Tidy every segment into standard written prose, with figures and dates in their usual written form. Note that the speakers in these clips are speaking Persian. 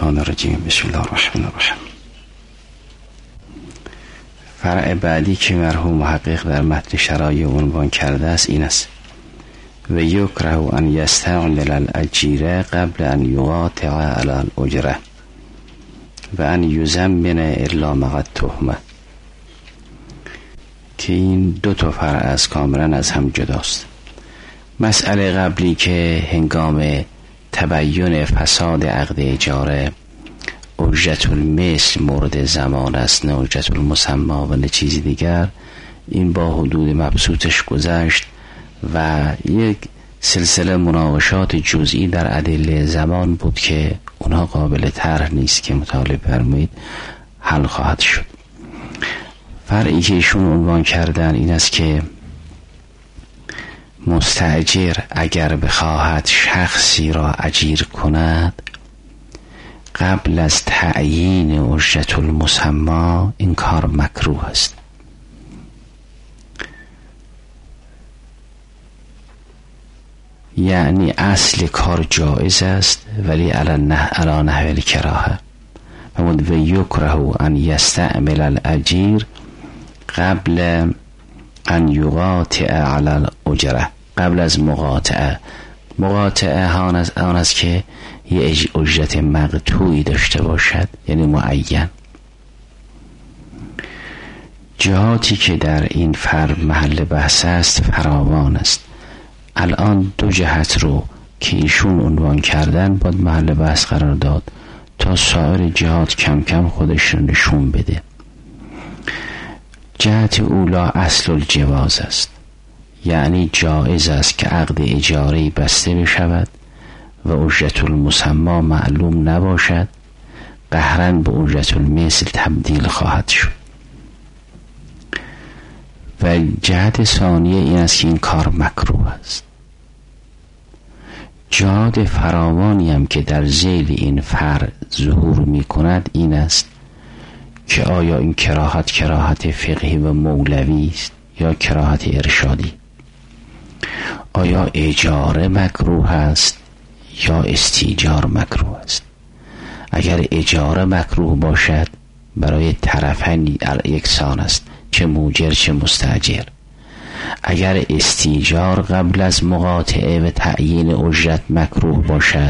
الشیطان الرجیم. بسم الله الرحمن الرحیم. فرع بعدی که مرحوم محقق در متن شرایع عنوان کرده است این است: و یکره ان یستعمل الاجیر قبل ان یقاطع علی الاجره و ان یضمن الا مع التهمه. که این دو تا فرع از کاملا از هم جداست. مسئله قبلی که هنگام تبیین فساد عقد اجاره اجرت المثل مورد زمان است، نه اجرت المسمى و نه چیزی دیگر، این با حدود مبسوطش گذشت و یک سلسله مناقشات جزئی در ادله زمان بود که اونها قابل طرح نیست که مطالعه فرمایید حل خواهد شد. فرعی که ایشون عنوان کردن این است که مستاجر اگر بخواهد شخصی را اجیر کند قبل از تعیین اجرت المسمى این کار مکروه است. یعنی اصل کار جایز است ولی علی نحو الکراهه. و یکره ان یستعمل الاجیر قبل ان یقاطع علی الاجره، قبل از مقاطعه آن است که یه اجرت مقطوعی داشته باشد، یعنی معین. جهاتی که در این فرع محل بحث است فراوان است. الان دو جهت رو که ایشون عنوان کردن باید محل بحث قرار داد تا سایر جهات کم کم خودش رو نشون بده. جهت اولا اصل الجواز است، یعنی جایز است که عقد اجاره بسته بشود و اجرت المسمى معلوم نباشد، قهراً به اجرت المثل تبدیل خواهد شد. و جهت ثانیه این است که این کار مکروه است. جهات فراوانی هم که در ذیل این فرع ظهور می کند این است که آیا این کراهت فقهی و مولوی است یا کراهت ارشادی؟ آیا اجاره مکروه است یا استیجار مکروه است؟ اگر اجاره مکروه باشد برای طرفین یکسان است، چه موجر چه مستاجر. اگر استیجار قبل از مقاطعه و تعیین اجرت مکروه باشد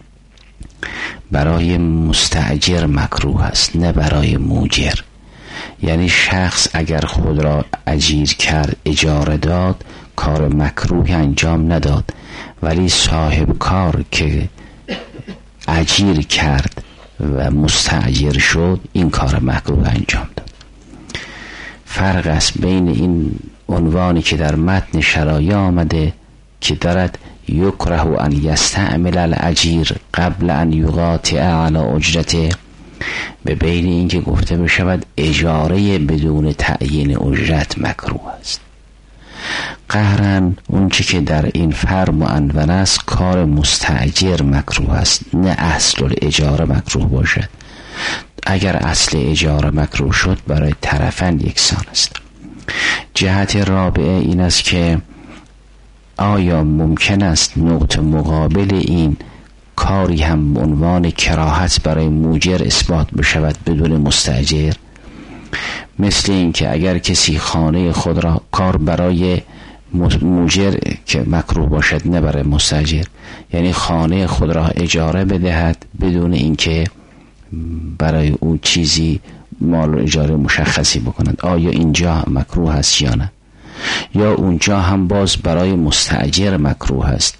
برای مستاجر مکروه است، نه برای موجر. یعنی شخص اگر خود را اجیر کرد، اجاره داد، کار مکروه انجام نداد، ولی صاحب کار که اجیر کرد و مستاجر شد این کار مکروه انجام داد. فرق است بین این عنوانی که در متن شرایع آمده که دارد یکره ان یستعمل الاجیر قبل ان یقاطع علی اجرته، به بین این که گفته بشود اجاره بدون تعیین اجرت مکروه است. قهراً اون چی که در این فرع معنون است کار مستاجر مکروه است، نه اصل الاجاره مکروه باشد. اگر اصل اجاره مکروه شد برای طرفین یکسان است. جهت رابعه این است که آیا ممکن است نقطه مقابل این کاری هم عنوان کراهت برای موجر اثبات بشود بدون مستاجر؟ مثل این که اگر کسی خانه خود را کار برای موجر که مکروه باشد نه برای مستاجر، یعنی خانه خود را اجاره بدهد بدون اینکه برای او چیزی مال اجاره مشخصی بکنند، آیا اینجا مکروه است یا نه؟ یا اونجا هم باز برای مستاجر مکروه است.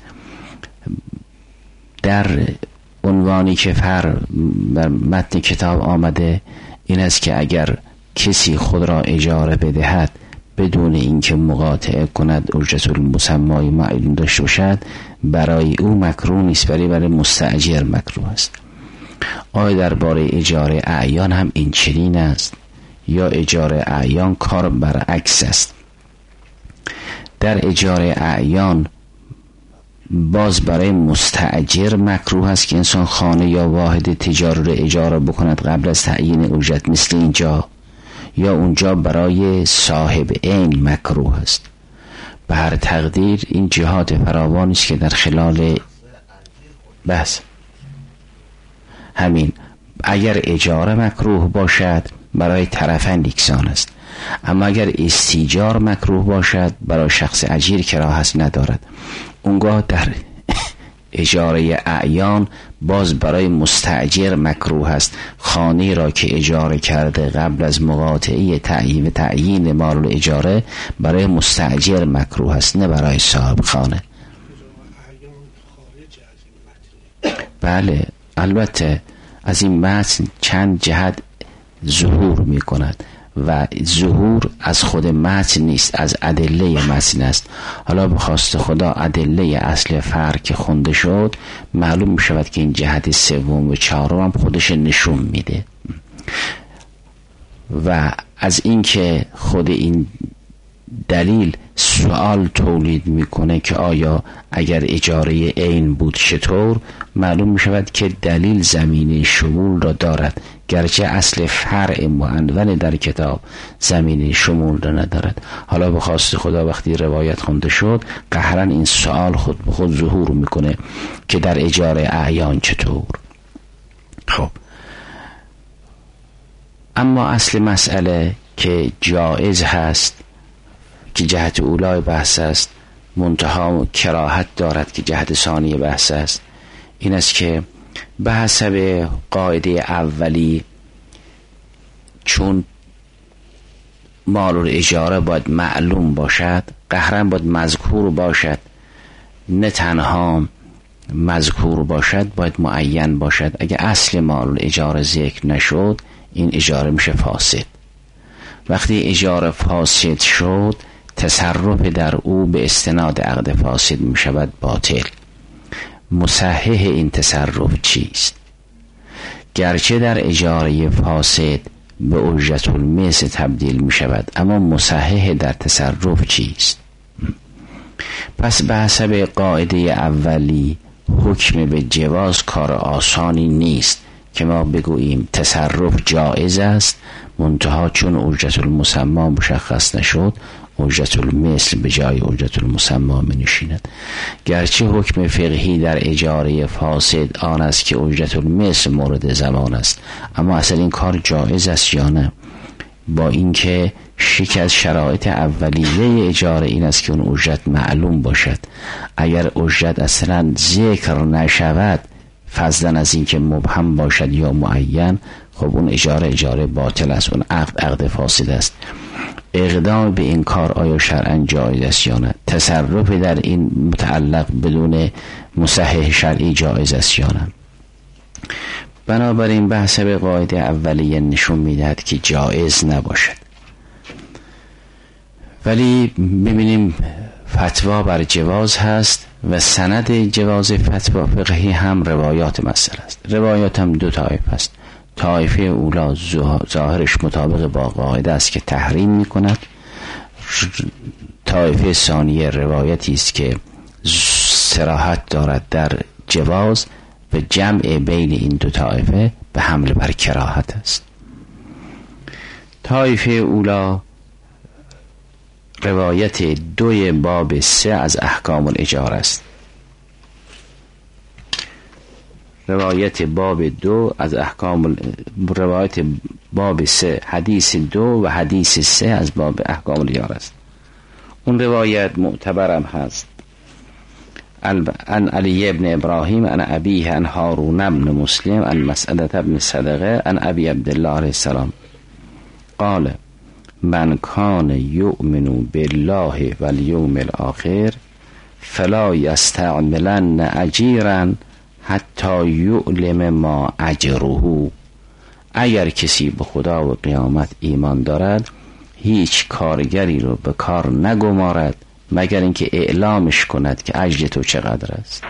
در عنوانی که در متن کتاب آمده این است که اگر کسی خود را اجاره بدهد بدون اینکه مقاطعه کند اجرت المسمى معلوم داشته باشد برای او مکروه نیست، برای مستاجر مکروه است. آیا درباره اجاره اعیان هم این چنین است یا اجاره اعیان کار برعکس است؟ در اجاره اعیان باز برای مستاجر مکروه است که انسان خانه یا واحد تجاری را اجاره بکند قبل از تعیین اجرت مثل اینجا، یا اونجا برای صاحب عین مکروه است. به هر تقدیر این جهات فراوانی است که در خلال بحث همین. اگر اجاره مکروه باشد برای طرفین یکسان است، اما اگر استیجار مکروه باشد برای شخص اجیر کراهت ندارد. اونگاه در اجاره اعیان باز برای مستاجر مکروه است خانه را که اجاره کرده قبل از مقاطعه تعیین مال اجاره برای مستاجر مکروه است، نه برای صاحب خانه. بله البته از این متن چند جهت ظهور می کند و ظهور از خود متن نیست، از ادله متن است. حالا به خواست خدا ادله اصل فرق که خونده شد معلوم می شود که این جهت سوم و چهارم هم خودش نشون میده. و از اینکه خود این دلیل سوال تولید میکنه که آیا اگر اجاره عین بود چطور، معلوم می شود که دلیل زمینه شمول را دارد، گرچه اصل فرع معنون در کتاب زمینه شمول را ندارد. حالا به خواست خدا وقتی روایت خونده شد قهرن این سوال خود به خود ظهور میکنه که در اجاره اعیان چطور. خب اما اصل مسئله که جایز هست که جهت اولای بحث است، منتها کراهت دارد که جهت ثانی بحث است، این است که به حسب قاعده اولی چون مال الاجاره باید معلوم باشد، قهرن باید مذکور باشد، نه تنها مذکور باشد باید معین باشد. اگه اصل مال الاجاره ذکر نشد این اجاره میشه فاسد. وقتی اجاره فاسد شد تصرف در او به استناد عقد فاسد می شود باطل. مصحح این تصرف چیست؟ گرچه در اجاره فاسد به اجرت المثل تبدیل می شود، اما مصحح در تصرف چیست؟ پس به حسب قاعده اولی حکم به جواز کار آسانی نیست که ما بگوییم تصرف جایز است، منتها چون اجرت المسمى مشخص نشد اجرت المثل به جای اجرت المسمى می نشیند. گرچه حکم فقهی در اجاره فاسد آن است که اجرت المثل مورد زمان است، اما اصلا این کار جایز است یا نه؟ با اینکه شک از شرایط اولیه اجاره این است که اون اجرت معلوم باشد. اگر اجرت اصلا ذکر نشود فضلا از اینکه مبهم باشد یا معین، خب اون اجاره باطل است، اون عقد فاسد است. اقدام به این کار آیا شرعاً جایز است یا نه؟ تصرف در این متعلق بدون مصحح شرعی جایز است یا نه؟ بنابراین بحث به قاعده اولیه نشون میدهد که جایز نباشد. ولی ببینیم فتوا بر جواز هست و سند جواز فتوا فقهی هم روایات مسئله است. روایات هم دو طایفه است. طایفه اولا ظاهرش مطابق با قاعده است که تحریم می کند. طایفه ثانیه روایتی است که صراحت دارد در جواز و جمع بین این دو طایفه به حمل بر کراهت است. طایفه اولا روایت 2 باب 3 از احکام الاجاره است. روایت باب 2 از احکام روایت باب 3 حدیث 2 و حدیث 3 از باب احکام الاجاره است. اون روایت معتبرم هست. عن علی ابن ابراهیم عن ابیه عن هارون ابن مسلم عن مسعدة ابن صدقه عن ابی عبدالله علیه السلام قال من کان یؤمن بالله والیوم الاخر فلا یستعملن اجیرا حتی یعلم ما اجره. اگر کسی به خدا و قیامت ایمان دارد هیچ کارگری رو به کار نگمارد مگر اینکه اعلامش کند که اجر تو چقدر است.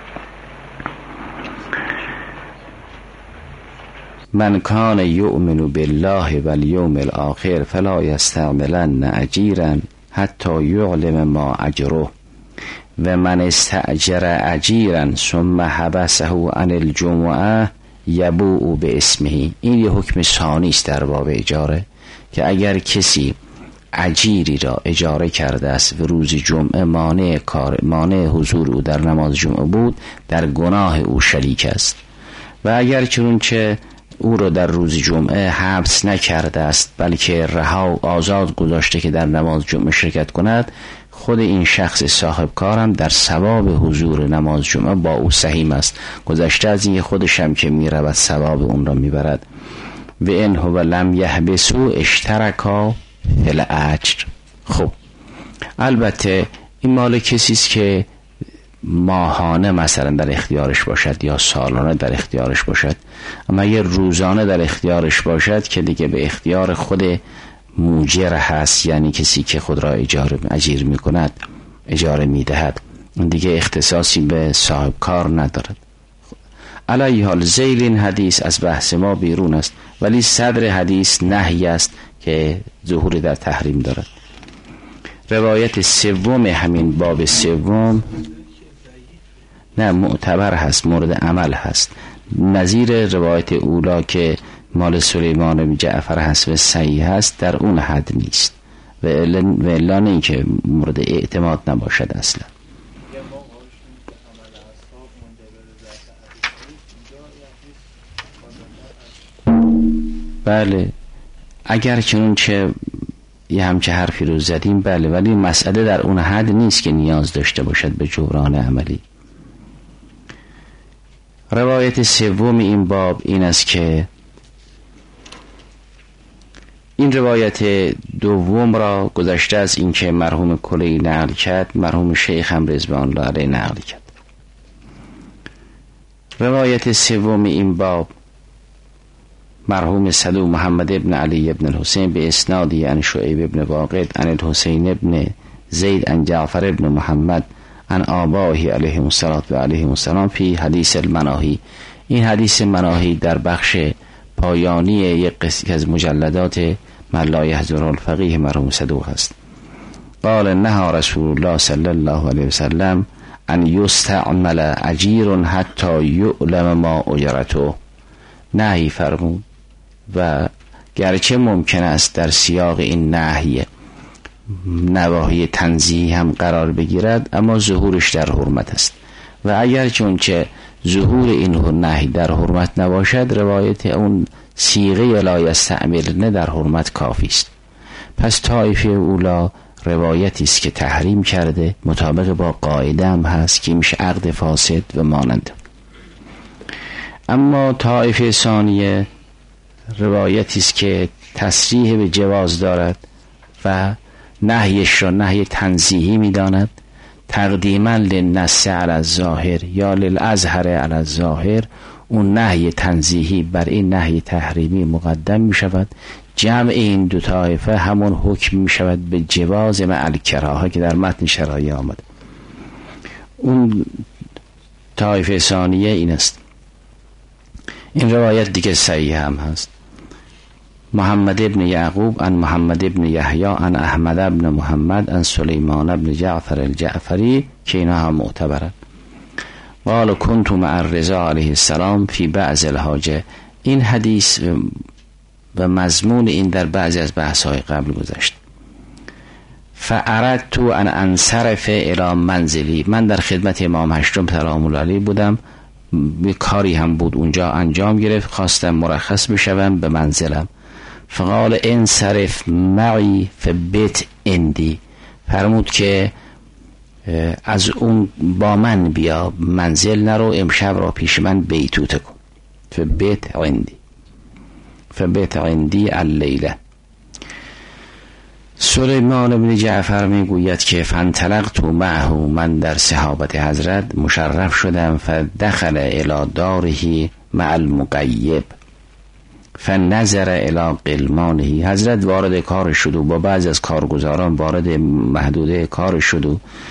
من کان یؤمن بالله والیوم الاخر فلا یستعملن اجیرا حتی یعلم ما اجره و من استاجر اجیرا ثم حبسه عن الجمعه یبوء به اسمه. این یه حکم ثانی است در باب اجاره که اگر کسی اجیری را اجاره کرده است و روز جمعه مانع حضور او در نماز جمعه بود در گناه او شریک است و اگر چنانچه او را در روز جمعه حبس نکرده است بلکه رها آزاد گذاشته که در نماز جمعه شرکت کند، خود این شخص صاحب کارم در ثواب حضور نماز جمعه با او سهیم است، گذشته از این خودش هم که می رود ثواب اون را می برد. و ان هو لم یحبسو اشترکا فی الاجر. خب البته این مال کسی است که ماهانه مثلا در اختیارش باشد یا سالانه در اختیارش باشد، اما اگر روزانه در اختیارش باشد که دیگه به اختیار خود موجر هست، یعنی کسی که خود را اجیر می کند، اجاره می دهد، دیگه اختصاصی به صاحب کار ندارد. علی حال ذیل این حدیث از بحث ما بیرون است، ولی صدر حدیث نهی است که ظهور در تحریم دارد. روایت سوم همین باب سوم نه معتبر هست، مورد عمل هست، نظیر روایت اولا که مال سلیمان بن جعفر هست و صحیح هست در اون حد نیست و الا نه که مورد اعتماد نباشد اصلا. بله اگر چنانچه یه همچه حرفی رو زدیم بله، ولی مسئله در اون حد نیست که نیاز داشته باشد به جبران عملی. روایت سوم این باب این است که این روایت دوم را گذشته از این که مرحوم کلی نقل کرد، مرحوم شیخ هم رضوان الله علیه نقل کرد. روایت سوم این باب مرحوم صدوق محمد ابن علی ابن الحسین به اسنادی عن شعیب ابن واقد عن الحسین ابن زید عن جعفر ابن محمد عن آبائه علیهم الصلاة و علیهم السلام فی حدیث المناهی. این حدیث مناهی در بخش پایانی یک قسمت از مجلدات من لا یحضر الفقیه مرحوم صدوق است. قال نهى رسول الله صلی الله علیه وسلم ان یستعمل اجیر حتی یعلم ما اجرته. نهی فرمود و گرچه ممکن است در سیاق این نهی نواهی تنزیهی هم قرار بگیرد، اما ظهورش در حرمت است و اگر چونچه ظهور این نهی در حرمت نباشد، روایت اون صیغه لا یستعملن در حرمت کافی است. پس طایفه اولا روایتی است که تحریم کرده، مطابق با قاعده هم هست که میشه عقد فاسد و مانند. اما طایفه ثانیه روایتی است که تصریح به جواز دارد و نهیش را نهی تنزیهی می‌داند، تقدیما للنص علی الظاهر یا للازهر علی الظاهر. اون نهی تنزیهی بر این نهی تحریمی مقدم می شود. جمع این دو طایفه همون حکم می شود به جواز مع الکراهه که در متن شرایع آمد. اون طایفه ثانیه این است. این روایت دیگه صحیح هم هست. محمد ابن یعقوب عن محمد ابن یحیی عن احمد ابن محمد عن سلیمان ابن جعفر الجعفری که اینا هم معتبرن. قال كنت مع الرضا علیه السلام فی بعض الحاجه. این حدیث و مضمون این در بعضی از بحث‌های قبل گذشت. فاردت ان انصرف الی منزلی. من در خدمت امام هشتم سلام الله علیه بودم، به کاری هم بود اونجا انجام گرفت، خواستم مرخص بشوم به منزلم. فقال انصرف معی فبیت اندی. فرمود که از اون با من بیا، منزل نرو، امشب را پیش من بیتوته کن. فبیت عندی اللیله. سلیمان بن جعفر میگوید که فانطلقت معه، من در صحابت حضرت مشرف شدم، فدخل الی داره مع المقیب فنظر الی قلمانه. حضرت وارد کار شد و با بعض از کارگزاران وارد محدوده کار شد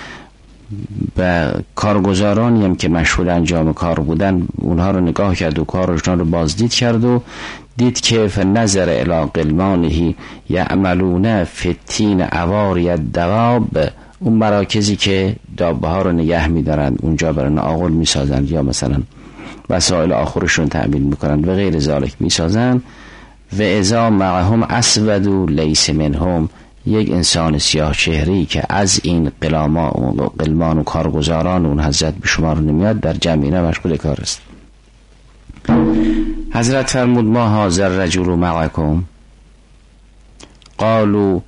و کارگزارانی هم که مشغول انجام کار بودن اونها رو نگاه کرد و کارشون رو بازدید کرد و دید که فنظر الی قلمانه یعملون فتین عواری الدواب. اون مراکزی که دابه ها رو نگه می‌دارن اونجا برای ناقل می‌سازن یا مثلا وسایل آخرشون تأمین می‌کنن و غیر ذالک می‌سازن. و اذا معهم اسود لیس منهم، یک انسان سیاه چهره‌ای که از این قلمان و کارگزاران اون حضرت به شمار نمیاد در جمعینه مشغول کار است. حضرت فرمود ما هذا الرجل معکم قالوا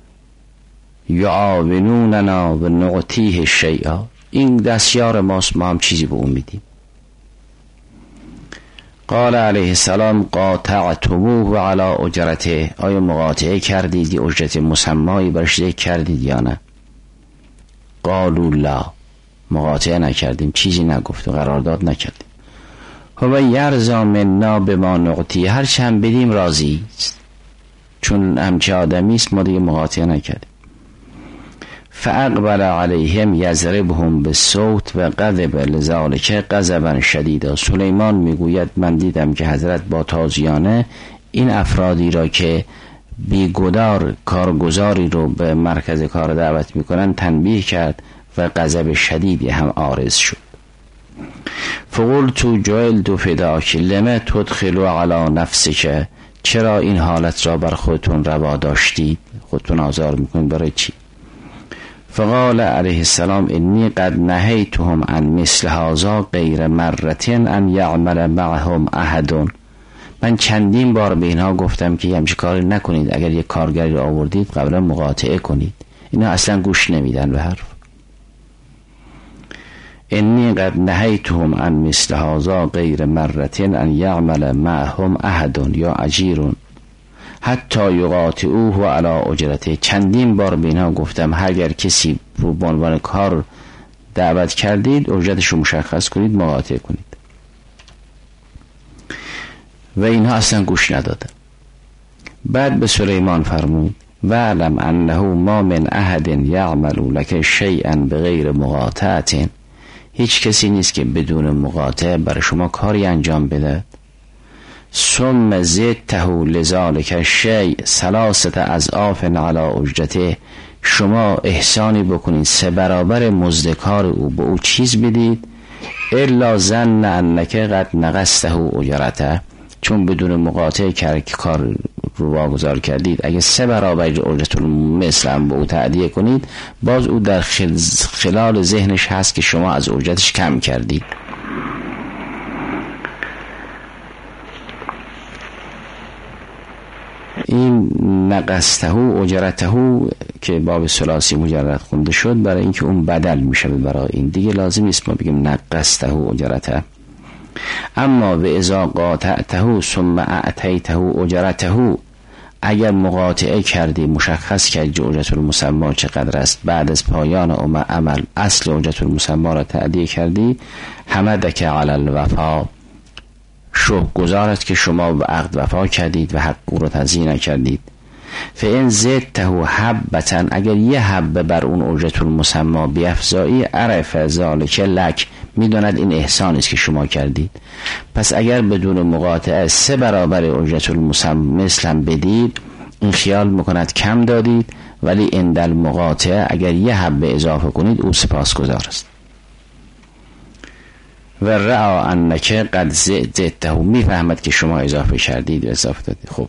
یعاونوننا و نعطیه شیئا، این دستیار ماست، ما هم چیزی به اون میدیم. قال علیه السلام قاطعتموه علی اجرته، آیا مقاطعه کردید یا اجرت مسمایی برش ذکر کردید یا نه؟ قالوا لا، مقاطعه نکردیم، چیزی نگفت و قرارداد نکردیم. هو یرضا منا بما نعطیه، هر چند بدیم راضی است، چون همچه آدمی است ما دیگه مقاطعه نکردیم. فاقبل علیهم یضربهم بالصوت و غضب لذلک غضبا شدیدا. سلیمان میگوید من دیدم که حضرت با تازیانه این افرادی را که بیگدار کارگزاری رو به مرکز کار دعوت میکنن تنبیه کرد و غضب شدیدی هم عارض شد. فقلت جعلت فداک لما تدخلوا علی نفسک، چرا این حالت را بر خودتون روا داشتید، خودتون آزار میکنید، برای چی؟ فقال علیه السلام انی قد نهیتهم عن مثل هذا غیر مرتين ان یعمل معهم احد، من چندین بار به اینها گفتم که همچین کاری نکنید، اگر یک کارگری رو آوردید قبلا مقاطعه کنید. اینا اصلا گوش نمیدن به حرف. انی قد نهیتهم عن مثل هذا غیر مرتين ان یعمل معهم احد یا اجیر حتی یقاطعوه علی اجرته، چندین بار به اینها گفتم اگر کسی رو به عنوان کار دعوت کردید اجرتش رو مشخص کنید، مقاطعه کنید. و اینها اصلا گوش ندادن. بعد به سلیمان فرمود وعلم انه ما من احد یعمل لك شیئا بغیر مقاطعه، هیچ کسی نیست که بدون مقاطعه برای شما کاری انجام بده. ثم زدته لذلك الشیء ثلاثه اضعاف علی اجرته، شما احسانی بکنید 3 برابر مزد کار او به او چیز بدید. الا ظن انک قد نقصته اجرته، چون بدون مقاطعه که کار رو واگذار کردید، اگه 3 برابر اجرت مثل هم به او تعدیه کنید، باز او در خلال ذهنش هست که شما از اجرتش کم کردید. این نقصته اجرته که باب ثلاثی مجرد خونده شد برای اینکه اون بدل میشه، برای این دیگه لازم نیست ما بگیم نقصته اجرته. اما و اذا قاطعته ثم اعطیته اجرته، اگر مقاطعه کردی مشخص کردی اجرت المسمى چقدر است، بعد از پایان عمل اصل اجرت المسمى را تعدیه کردی، حمدک علی الوفا، شکرگزارت که شما به عقد وفا کردید و حق او را تضییع نکردید. فان زدته حبتا، اگر یه حبه بر اون اجرت المسمى بیفزایی، عرف ذلک لک، میداند این احسانی است که شما کردید. پس اگر بدون مقاطعه 3 برابر اجرت المسمى مثلا بدید، این خیال میکند کم دادید، ولی عند المقاطعه اگر یه حبه اضافه کنید او سپاسگزار است. و رعا انک قد زدته، میفهمد که شما اضافه کردید و اضافه دادید. خب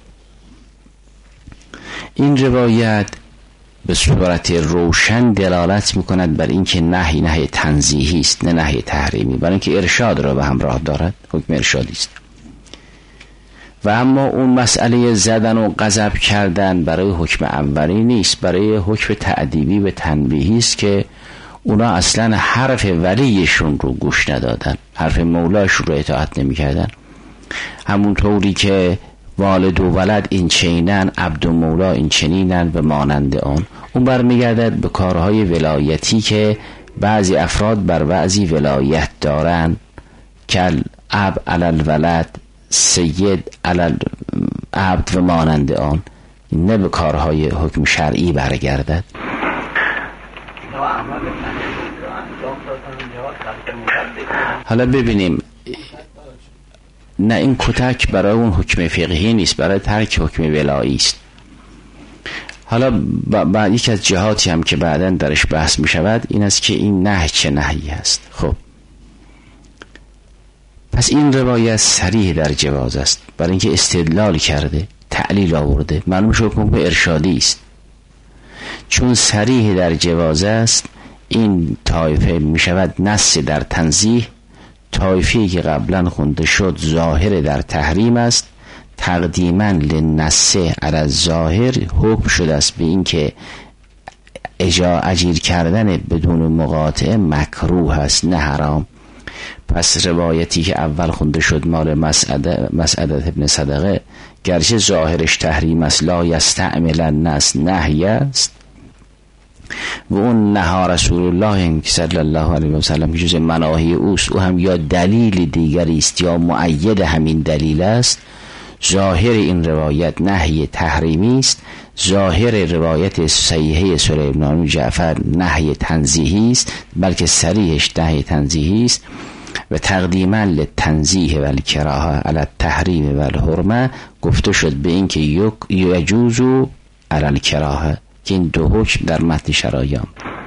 این روایت به صورت روشن دلالت میکند بر اینکه نهی تنزیهی است، نه نهی تحریمی، برای اینکه ارشاد را به همراه دارد، حکم ارشادی است. و اما اون مسئله زدن و غضب کردن برای حکم اولی نیست، برای حکم تأدیبی و تنبیهی است که اونا اصلا حرف ولیشون رو گوش ندادن، حرف مولاشون رو اطاعت نمی کردن. همونطوری که والد و ولد این چینن، عبد و مولا این چنینن و مانند آن. اون برمیگردد به کارهای ولایتی که بعضی افراد بر بعضی ولایت دارن، کل اب علل ولد، سید علل عبد و مانند آن، نه به کارهای حکم شرعی برگردد. حالا ببینیم، نه این کتک برای اون حکم فقهی نیست، برای ترک حکم ولایی است. حالا بعد یکی از جهاتی هم که بعداً درش بحث می شود این است که این نهی چه نهی است. خب پس این روایت صریح در جواز است، برای اینکه استدلال کرده، تعلیل آورده، معلوم شد حکم ارشادی است. چون صریح در جواز است، این طایفه می شود نص در تنزیه، طایفه‌ای که قبلا خونده شد ظاهر در تحریم است، تقدیما للنص علی الظاهر حکم شده است به این که اجیر کردن بدون مقاطعه مکروه است نه حرام. پس روایتی که اول خونده شد مال مسعده ابن صدقه گرچه ظاهرش تحریم است لا یستعمل الناس نهی است و اون نهی رسول الله صلی الله علیه و سلم که جز مناهی اوست، او هم یا دلیل دیگری است یا مؤید همین دلیل است. ظاهر این روایت نهی تحریمی است، ظاهر روایت صحیحه سلیمان بن جعفر نهی تنزیهی است، بلکه صریحش نهی تنزیهی است. و تقدیما للتنزیه و الکراهه علی التحریم و الحرمه گفته شد به این که یجوز علی الکراهه، که این دو حکم در متن شرایام.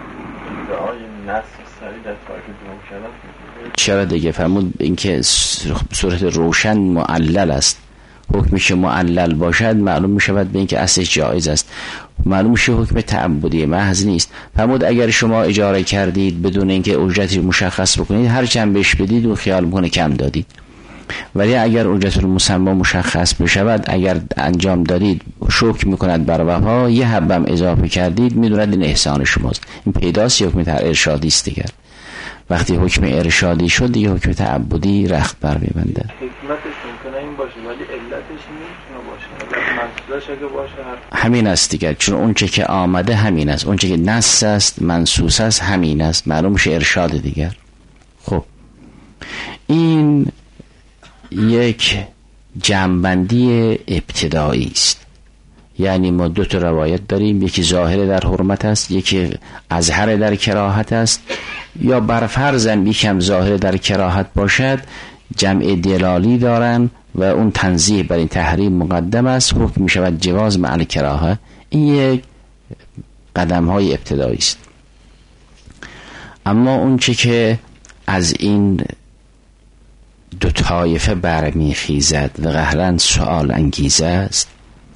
چرا دیگه فرمود این که صورت روشن معلل است، حکمی که معلل باشد معلوم می شود به این که اصلش جایز است، معلوم میشه حکم تعبدی محض نیست. فرمود اگر شما اجاره کردید بدون اینکه اجرتی مشخص بکنید هر چند بهش بدید و خیال میکنه کم دادید، ولی اگر اجرت المسمى مشخص بشود اگر انجام دادید شکر میکند بر وفا، یه حبم اضافه کردید میدوند این احسان شماست. این پیداست حکم ارشادی است دیگر. وقتی حکم ارشادی شد دیگه حکم تعبدی رخت بر میبنده. حکمتش ممکنه این باشه ولی علتش نمیتونه باشه، منصوصش اگه باشه همین است دیگر، چون اون چه که آمده همین است، اون چه که نص است منصوص است همین است، معلوم میشه ارشاد دیگر. خب این یک جمع‌بندی ابتدایی است، یعنی ما دو تا روایت داریم، یکی ظاهر در حرمت است، یکی اظهر در کراهت است، یا بر فرضاً یکم ظاهر در کراهت باشد جمع دلالی دارن و اون تنزیه بر این تحریم مقدم است، حکم می شود جواز مع الکراهه. این یک قدم های ابتدایی است. اما اون چه که از این دو طایفه برمیخیزد و قهرن سؤال انگیزه است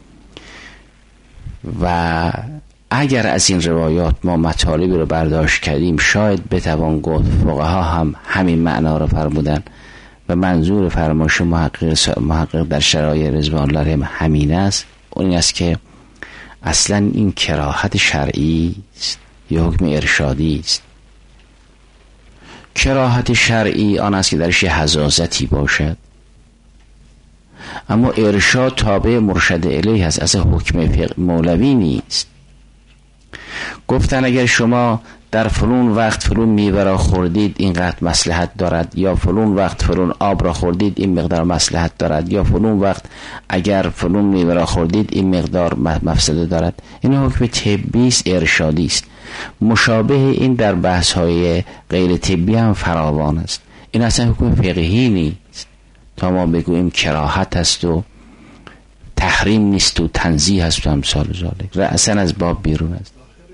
و اگر از این روایات ما مطالبی رو برداشت کردیم شاید بتوان گفت فقها هم همین معنا رو فرمودن و منظور فرمایش محقق در شرایع رضوان الله همین است. اون این است که اصلا این کراهت شرعی است یا حکم ارشادی است. کراهت شرعی آن است که درش حزازتی باشد، اما ارشاد تابع مرشد الیه هست، از حکم مولوی نیست. گفتن اگر شما در فلون وقت فلون میوه را خوردید اینقدر مصلحت دارد، یا فلون وقت فلون آب را خوردید این مقدار مصلحت دارد، یا فلون وقت اگر فلون میوه را خوردید این مقدار مفسده دارد. این حکم طبی است، ارشادی است. مشابه این در بحث های غیر طبی هم فراوان است. این اصلا حکم فقهی نیست تا ما بگوییم کراهت است و تحریم نیست و تنزیه است و امثال ذالک، رأسا از باب بیرون است.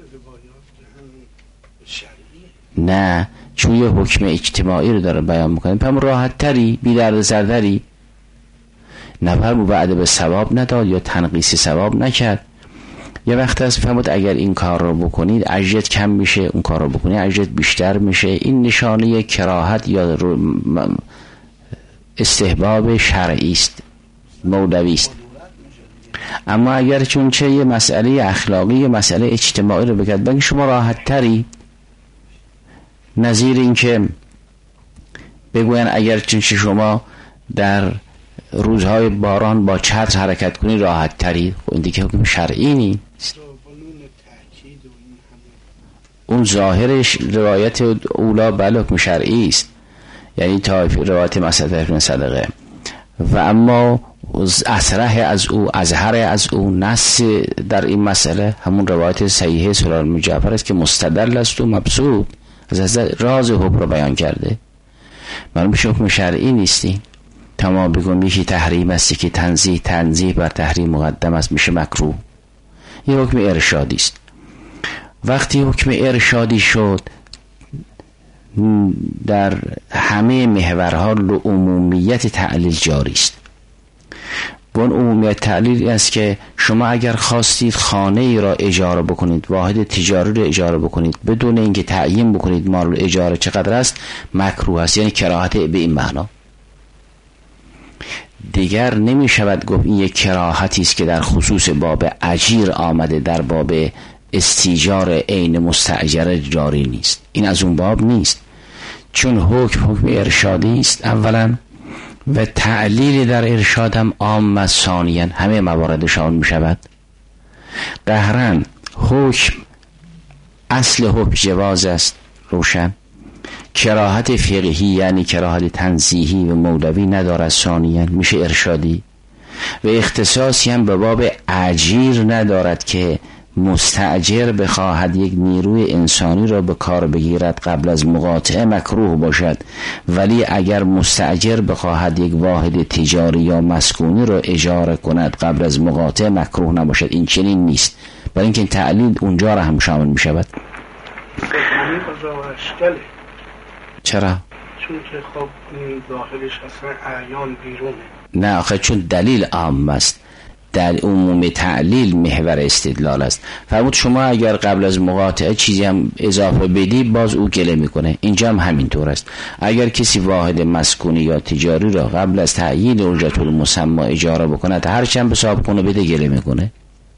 نه چون یه حکم اجتماعی رو داره بیان میکنه، پس راحت تری بی درد سردری نفرمو وعده به ثواب نداد یا تنقیص ثواب نکرد. یه وقت از فهمت اگر این کار رو بکنید اجرت کم میشه، اون کار رو بکنید اجرت بیشتر میشه. این نشانه کراهت یا استحباب شرعی است، مولوی است. اما اگر چون چه یه مسئله اخلاقی یه مسئله اجتماعی رو بگید بگید شما راحت تری، نظیر این که بگوین اگر چون شما در روزهای باران با چتر حرکت کنی راحت تری، این دیگه حکم شرعی نیست. اون ظاهرش روایت اولا بله حکم شرعی است، یعنی تا روایت مسعده ابن صدقه، و اما اصرح از او اظهر از او نص در این مسئله همون روایت صحیحه سلیمان بن جعفر است که مستدل است و مبسوط از راز حکم رو بیان کرده. معلوم میشه حکم شرعی نیستی. تمام بگم یکی تحریم است که تنزیه بر تحریم مقدم است میشه مکروه. یه حکم ارشادی است. وقتی حکم ارشادی شد در همه محورها عمومیت تعلیل جاری است. با اون عمومیت تعلیل است که شما اگر خواستید خانه ای را اجاره بکنید، واحد تجاری را اجاره بکنید بدون اینکه تعیین بکنید مال اجاره چقدر است، مکروه است. یعنی کراهت به این معنا. دیگر نمی شود گفت این یک کراهتی است که در خصوص باب اجیر آمده، در باب استیجار عین مستاجر جاری نیست. این از اون باب نیست، چون حکم ارشادی است اولا و تعلیل در ارشاد هم عام است ثانیاً، همه موارد شامل می شود. قهرن حکم اصل حکم جواز است روشن، کراهت فقهی یعنی کراهت تنزیهی و مولوی ندارد ثانیاً میشه ارشادی، و اختصاصی هم به باب اجیر ندارد که مستاجر بخواهد یک نیروی انسانی را به کار بگیرد قبل از مقاطعه مکروه باشد، ولی اگر مستاجر بخواهد یک واحد تجاری یا مسکونی را اجاره کند قبل از مقاطعه مکروه نباشد. این چنین نیست، برای اینکه تعلیل اونجا را هم شامل می شود. چرا؟ چون که خب داخلش اصلا اعیان بیرونه. نه آخه چون دلیل عام است، در عموم تعلیل محور استدلال است. فرمود شما اگر قبل از مقاطعه چیزی هم اضافه بدی باز او گله میکنه. اینجا هم همینطور است. اگر کسی واحد مسکونی یا تجاری را قبل از تعیین اجرت المسمى اجاره بکند هرچند به صاحب خونه بده گله میکنه.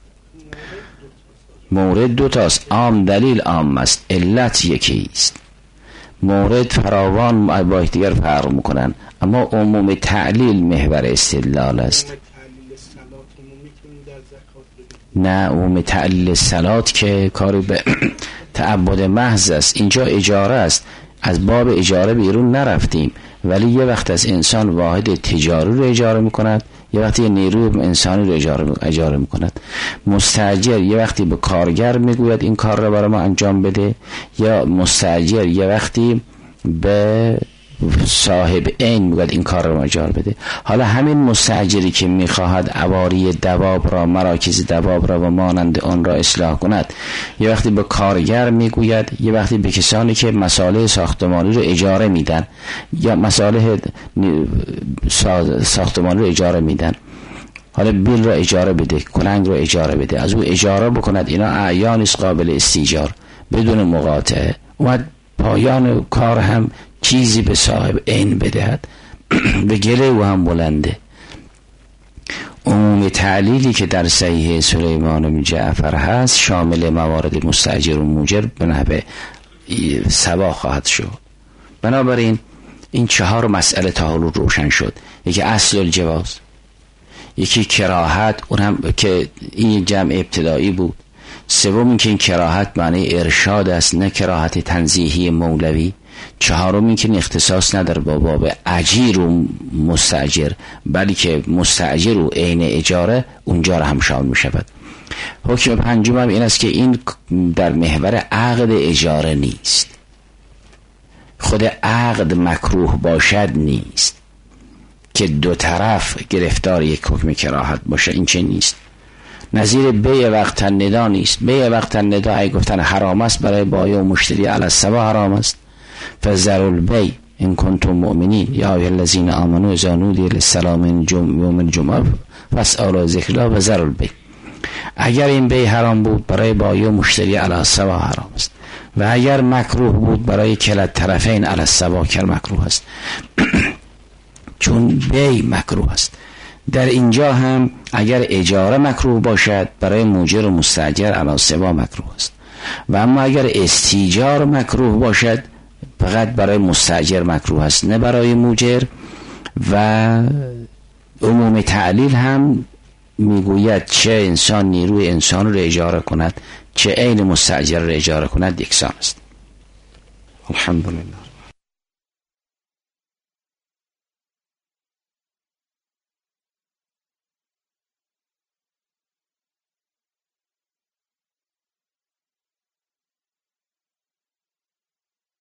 مورد دو تاست، عام دلیل عام است، علت یکی است. مورد فراوان با یکدیگر فرق میکنن، اما عموم تعلیل محور استدلال است. نه عموم تعلیل صلات که کاری به تعبد محض است. اینجا اجاره است، از باب اجاره بیرون نرفتیم، ولی یه وقت از انسان واحد تجاری رو اجاره میکند، یه وقتی یه نیروی انسانی رو اجاره میکند. مستاجر یه وقتی به کارگر میگوید این کار رو برای ما انجام بده، یا مستاجر یه وقتی به صاحب عین میگوید این کار رو اجاره بده. حالا همین مستاجری که میخواهد عواری دواب را، مراکز دواب را و مانند آن را اصلاح کند، یه وقتی به کارگر میگوید، یه وقتی به کسانی که مسائل ساختمانی رو اجاره میدن یا مسائل ساختمانی رو اجاره میدن. حالا بیل را اجاره بده، کلنگ را اجاره بده، از او اجاره بکند. اینا اعیان است قابل استیجار بدون مقاطعه. اومد پایان کار هم چیزی به صاحب عین بدهد به گله او هم بلنده. عموم تعلیلی که در صحیح سلیمان بن جعفر هست شامل موارد مستاجر و موجر به نحو سوا خواهد شد. بنابراین این 4 مسئله تا حالا روشن شد. یکی اصل الجواز، یکی کراهت، اون هم که این جمع ابتدایی بود. سوم این که این کراهت معنی ارشاد است، نه کراهت تنزیهی مولوی. 4 این که اختصاص نداره با باب اجیر و مستاجر، بلکه مستاجر و عین اجاره اونجا را هم شامل می شود. حکم 5 هم این است که این در محور عقد اجاره نیست، خود عقد مکروه باشد نیست که دو طرف گرفتار یک حکم کراهت باشه. این چه نیست. نظیر بیع وقت الندا نیست. بیع وقت الندا ای گفتن حرام است برای بایع و مشتری علی السوا حرام است. فذروا البیع ان کنتم مؤمنین یا ایها الذین آمنوا اذا نودی للصلاة من یوم الجمعه فاسعوا الی ذکر الله و ذروا البیع. اگر این بیع حرام بود برای بایع و مشتری علی السوا حرام است، و اگر مکروه بود برای کلا طرفین علی السوا کل مکروه است. چون بیع مکروه است. در اینجا هم اگر اجاره مکروه باشد برای موجر و مستاجر علی السوا مکروه است، و اما اگر استیجار مکروه باشد فقط برای مستاجر مکروه است نه برای موجر. و عموم تعلیل هم میگوید چه انسان نیروی انسان رو اجاره کند چه عین مستاجر رو اجاره کند یکسان است. الحمدلله.